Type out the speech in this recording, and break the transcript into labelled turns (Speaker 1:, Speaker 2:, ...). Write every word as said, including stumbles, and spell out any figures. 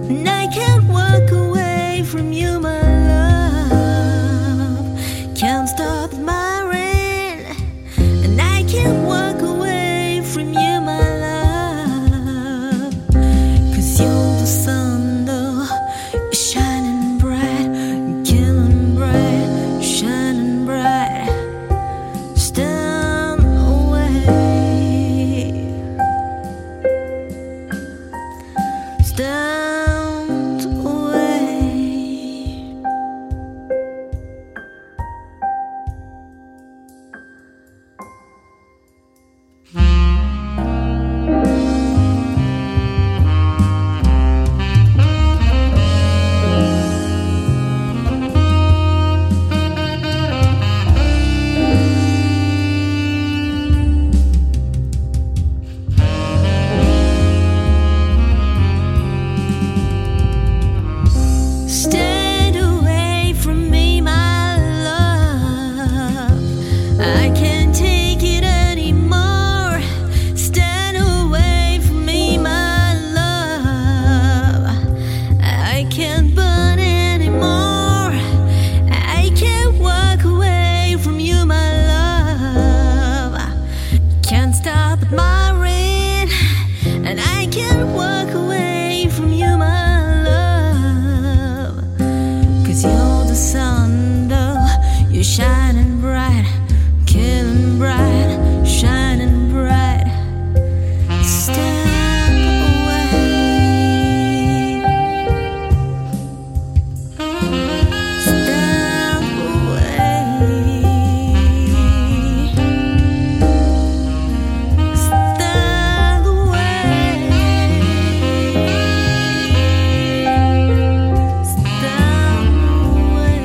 Speaker 1: And I can't walk away from you, my love. Can't stop admiring. And I can't walk away from you, my love. 'Cause you're the sun, though. You're shining bright, you're killing bright, shining bright. Stand away, stand away. Stand away from me, my love. I can't take it anymore. Stand away from me, my love. I can't burn anymore. I can't walk away from you, my love. Can't stop admiring, and I can't walk away from you, my love. 'Cause you're the sun, though. You're shining bright, killing bright, shining bright. Stand away, stand away, stand away, stand away.